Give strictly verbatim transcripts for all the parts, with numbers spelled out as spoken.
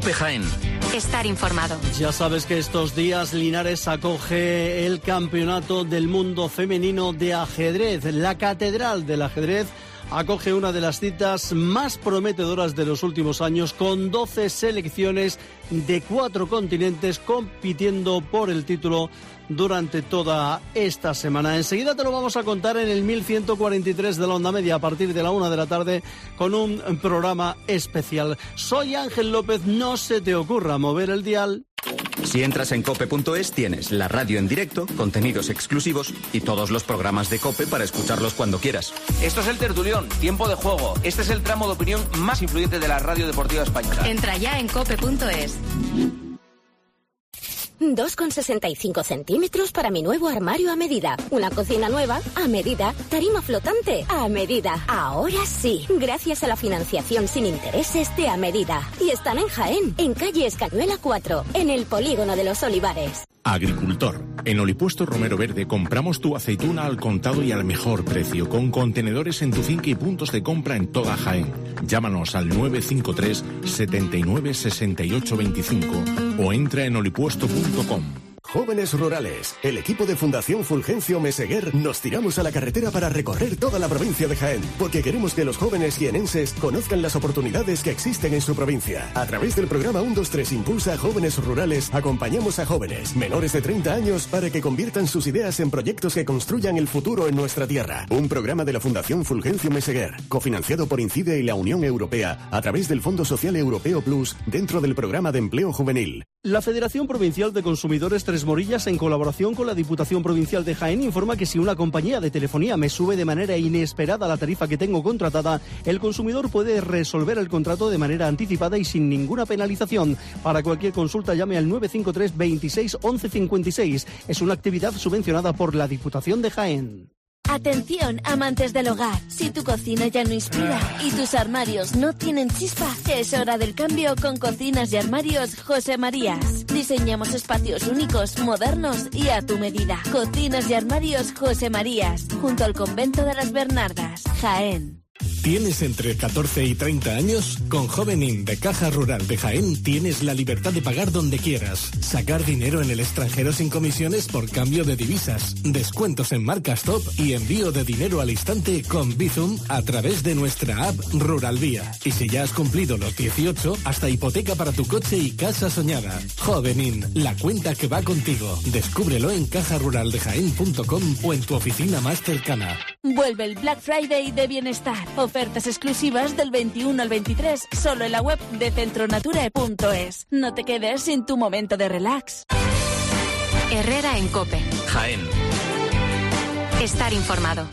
COPE Jaén. Estar informado. Ya sabes que estos días Linares acoge el Campeonato del Mundo Femenino de Ajedrez. La Catedral del Ajedrez acoge una de las citas más prometedoras de los últimos años, con doce selecciones de cuatro continentes compitiendo por el título durante toda esta semana. Enseguida te lo vamos a contar en el mil ciento cuarenta y tres de la onda media a partir de la una de la tarde con un programa especial. Soy Ángel López, no se te ocurra mover el dial. Si entras en cope punto es tienes la radio en directo, contenidos exclusivos y todos los programas de COPE para escucharlos cuando quieras. Esto es el Tertulión, tiempo de juego. Este es el tramo de opinión más influyente de la radio deportiva española. Entra ya en cope punto es. dos con sesenta y cinco centímetros para mi nuevo armario a medida. Una cocina nueva a medida. Tarima flotante a medida. Ahora sí, gracias a la financiación sin intereses de a medida. Y están en Jaén, en calle Escañuela cuatro, en el Polígono de los Olivares. Agricultor. En Olipuesto Romero Verde compramos tu aceituna al contado y al mejor precio, con contenedores en tu finca y puntos de compra en toda Jaén. Llámanos al nueve cinco tres, setenta y nueve, sesenta y ocho veinticinco o entra en olipuesto punto com. Jóvenes Rurales, el equipo de Fundación Fulgencio Meseguer, nos tiramos a la carretera para recorrer toda la provincia de Jaén, porque queremos que los jóvenes jienenses conozcan las oportunidades que existen en su provincia. A través del programa uno dos tres Impulsa Jóvenes Rurales, acompañamos a jóvenes menores de treinta años para que conviertan sus ideas en proyectos que construyan el futuro en nuestra tierra. Un programa de la Fundación Fulgencio Meseguer, cofinanciado por INCIDE y la Unión Europea, a través del Fondo Social Europeo Plus, dentro del programa de empleo juvenil. La Federación Provincial de Consumidores Tres Morillas, en colaboración con la Diputación Provincial de Jaén, informa que si una compañía de telefonía me sube de manera inesperada la tarifa que tengo contratada, el consumidor puede resolver el contrato de manera anticipada y sin ninguna penalización. Para cualquier consulta llame al nueve cinco tres, veintiséis, once cincuenta y seis. Es una actividad subvencionada por la Diputación de Jaén. Atención, amantes del hogar. Si tu cocina ya no inspira y tus armarios no tienen chispa, es hora del cambio con Cocinas y Armarios José Marías. Diseñamos espacios únicos, modernos y a tu medida. Cocinas y Armarios José Marías, junto al Convento de las Bernardas, Jaén. ¿Tienes entre catorce y treinta años? Con Jovenin de Caja Rural de Jaén tienes la libertad de pagar donde quieras, sacar dinero en el extranjero sin comisiones por cambio de divisas, descuentos en marcas top y envío de dinero al instante con Bizum a través de nuestra app Rural Vía. Y si ya has cumplido los dieciocho, hasta hipoteca para tu coche y casa soñada. Jovenin, la cuenta que va contigo. Descúbrelo en caja rural de jaén punto com o en tu oficina más cercana. Vuelve el Black Friday de Bienestar. Ofertas exclusivas del veintiuno al veintitrés, solo en la web de centronature punto es. No te quedes sin tu momento de relax. Herrera en COPE. Jaén. Estar informado.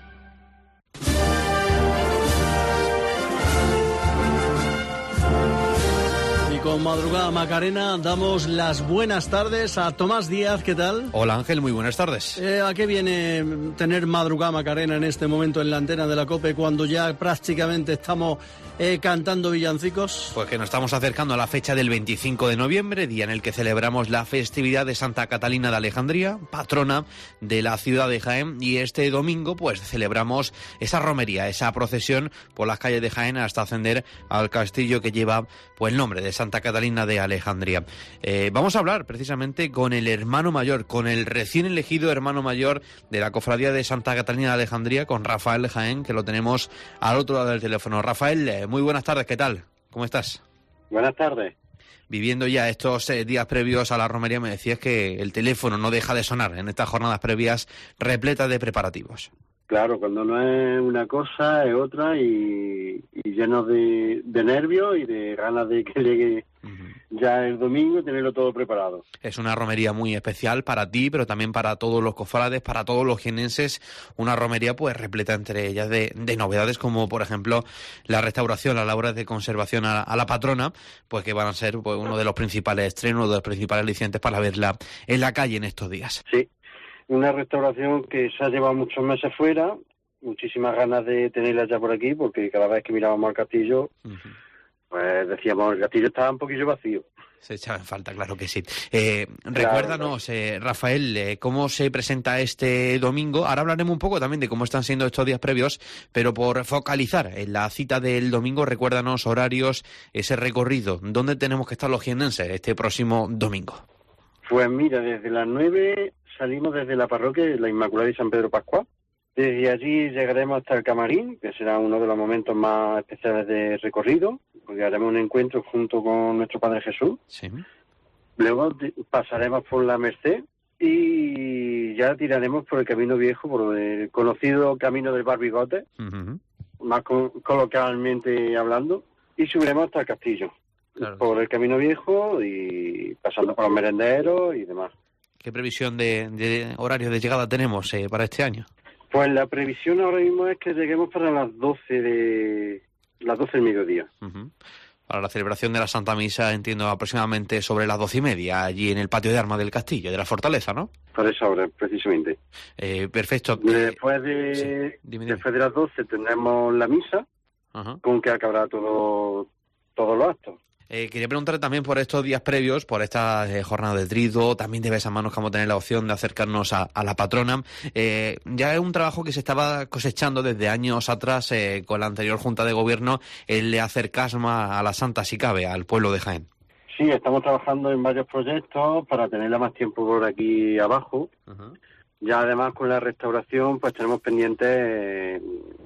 Con Madrugada Macarena damos las buenas tardes a Tomás Díaz, ¿qué tal? Hola Ángel, muy buenas tardes. Eh, ¿A qué viene tener Madrugada Macarena en este momento en la antena de la COPE cuando ya prácticamente estamos eh, cantando villancicos? Pues que nos estamos acercando a la fecha del veinticinco de noviembre, día en el que celebramos la festividad de Santa Catalina de Alejandría, patrona de la ciudad de Jaén, y este domingo pues celebramos esa romería, esa procesión por las calles de Jaén hasta ascender al castillo que lleva pues el nombre de Santa Catalina de Alejandría. Eh, vamos a hablar precisamente con el hermano mayor, con el recién elegido hermano mayor de la cofradía de Santa Catalina de Alejandría, con Rafael Jaén, que lo tenemos al otro lado del teléfono. Rafael, eh, muy buenas tardes, ¿qué tal? ¿Cómo estás? Buenas tardes. Viviendo ya estos eh, días previos a la romería, me decías que el teléfono no deja de sonar en estas jornadas previas repletas de preparativos. Claro, cuando no es una cosa es otra y, y lleno de, de nervios y de ganas de que llegue uh-huh. ya el domingo y tenerlo todo preparado. Es una romería muy especial para ti, pero también para todos los cofrades, para todos los jienenses, una romería pues repleta entre ellas de, de novedades como por ejemplo la restauración, las labores de conservación a, a la patrona, pues que van a ser pues, uno de los principales estrenos, uno de los principales alicientes para verla en la calle en estos días. Sí. Una restauración que se ha llevado muchos meses fuera, muchísimas ganas de tenerla ya por aquí, porque cada vez que mirábamos al castillo, uh-huh. pues decíamos, el castillo estaba un poquillo vacío. Se echaba en falta, claro que sí. Eh, recuérdanos, eh, Rafael, eh, cómo se presenta este domingo. Ahora hablaremos un poco también de cómo están siendo estos días previos, pero por focalizar en la cita del domingo, recuérdanos horarios, ese recorrido. ¿Dónde tenemos que estar los jiennenses este próximo domingo? Pues mira, desde las nueve salimos desde la parroquia de la Inmaculada de San Pedro Pascual. Desde allí llegaremos hasta el Camarín, que será uno de los momentos más especiales de recorrido, porque haremos un encuentro junto con nuestro Padre Jesús. Sí. Luego pasaremos por la Merced y ya tiraremos por el Camino Viejo, por el conocido Camino del Barbigote, uh-huh. más co- coloquialmente hablando, y subiremos hasta el castillo, claro. por el Camino Viejo y pasando por los merenderos y demás. ¿Qué previsión de, de horario de llegada tenemos eh, para este año? Pues la previsión ahora mismo es que lleguemos para las doce de las doce del mediodía. Uh-huh. Para la celebración de la Santa Misa, entiendo, aproximadamente sobre las doce y media, allí en el patio de armas del castillo, de la fortaleza, ¿no? Para esa hora, precisamente. Eh, perfecto. Después de, sí. dime, dime. Después de las doce tendremos la misa, uh-huh. con que acabará todo, todos los actos. Eh, quería preguntarle también por estos días previos, por esta eh, jornada de trido, también de besamanos que vamos a tener la opción de acercarnos a, a la patrona. Eh, ya es un trabajo que se estaba cosechando desde años atrás eh, con la anterior Junta de Gobierno, el de acercar más a la Santa, si cabe, al pueblo de Jaén. Sí, estamos trabajando en varios proyectos para tenerla más tiempo por aquí abajo. Uh-huh. Ya además con la restauración pues tenemos pendientes eh,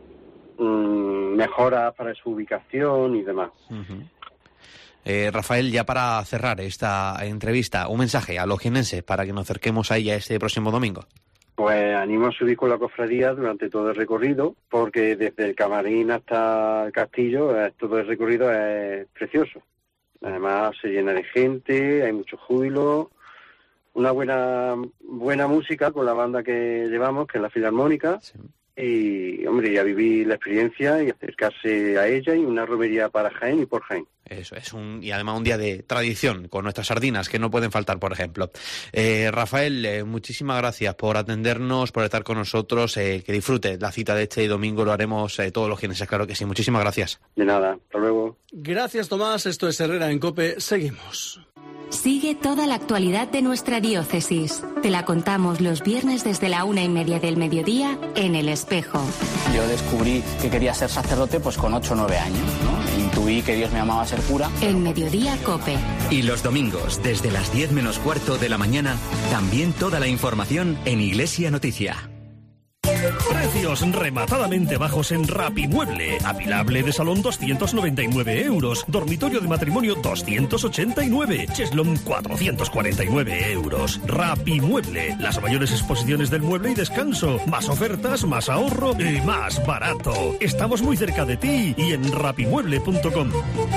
mm, mejoras para su ubicación y demás. Uh-huh. Eh, Rafael, ya para cerrar esta entrevista, un mensaje a los jiennenses para que nos acerquemos a ella este próximo domingo. Pues animo a subir con la cofradía durante todo el recorrido, porque desde el Camarín hasta el castillo, eh, todo el recorrido es precioso. Además se llena de gente, hay mucho júbilo, una buena buena música con la banda que llevamos, que es la Filarmónica. Sí. Y, hombre, y a vivir la experiencia y acercarse a ella, y una romería para Jaén y por Jaén. Eso es, un y además un día de tradición, con nuestras sardinas, que no pueden faltar, por ejemplo. Eh, Rafael, eh, muchísimas gracias por atendernos, por estar con nosotros, eh, que disfrute la cita de este domingo, lo haremos eh, todos los jiennenses, claro que sí. Muchísimas gracias. De nada, hasta luego. Gracias, Tomás, esto es Herrera en COPE, seguimos. Sigue toda la actualidad de nuestra diócesis. Te la contamos los viernes desde la una y media del mediodía en El Espejo. Yo descubrí que quería ser sacerdote pues con ocho o nueve años, ¿no? Intuí que Dios me llamaba a ser cura. En Mediodía COPE. Y los domingos, desde las diez menos cuarto de la mañana, también toda la información en Iglesia Noticia. Precios rematadamente bajos en Rapimueble. Apilable de salón doscientos noventa y nueve euros. Dormitorio de matrimonio doscientos ochenta y nueve. Cheslón cuatrocientos cuarenta y nueve euros. Rapimueble. Las mayores exposiciones del mueble y descanso. Más ofertas, más ahorro y más barato. Estamos muy cerca de ti y en rapimueble punto com.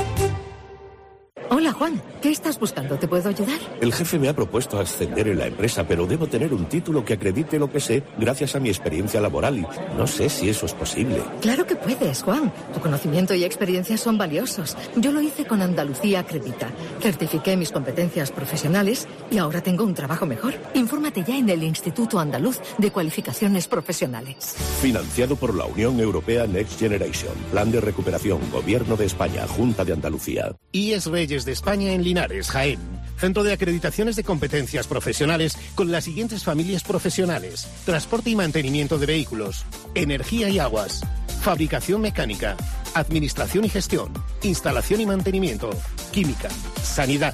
Hola, Juan. ¿Qué estás buscando? ¿Te puedo ayudar? El jefe me ha propuesto ascender en la empresa, pero debo tener un título que acredite lo que sé gracias a mi experiencia laboral y no sé si eso es posible. Claro que puedes, Juan. Tu conocimiento y experiencia son valiosos. Yo lo hice con Andalucía Acredita. Certifiqué mis competencias profesionales y ahora tengo un trabajo mejor. Infórmate ya en el Instituto Andaluz de Cualificaciones Profesionales. Financiado por la Unión Europea Next Generation. Plan de recuperación. Gobierno de España. Junta de Andalucía. I E S Reyes de España en Linares, Jaén. Centro de acreditaciones de competencias profesionales con las siguientes familias profesionales: transporte y mantenimiento de vehículos, energía y aguas, fabricación mecánica, administración y gestión, instalación y mantenimiento, química, sanidad.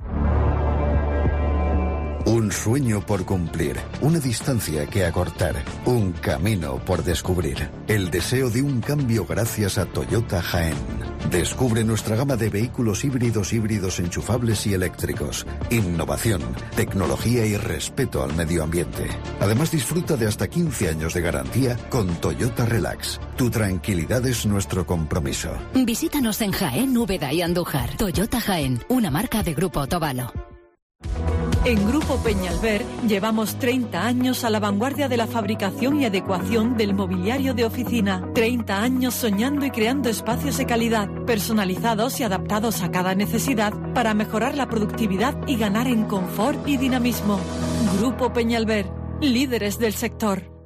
Un sueño por cumplir, una distancia que acortar, un camino por descubrir. El deseo de un cambio gracias a Toyota Jaén. Descubre nuestra gama de vehículos híbridos, híbridos enchufables y eléctricos. Innovación, tecnología y respeto al medio ambiente. Además, disfruta de hasta quince años de garantía con Toyota Relax. Tu tranquilidad es nuestro compromiso. Visítanos en Jaén, Úbeda y Andújar. Toyota Jaén, una marca de Grupo Otavalo. En Grupo Peñalver llevamos treinta años a la vanguardia de la fabricación y adecuación del mobiliario de oficina. treinta años soñando y creando espacios de calidad, personalizados y adaptados a cada necesidad para mejorar la productividad y ganar en confort y dinamismo. Grupo Peñalver, líderes del sector.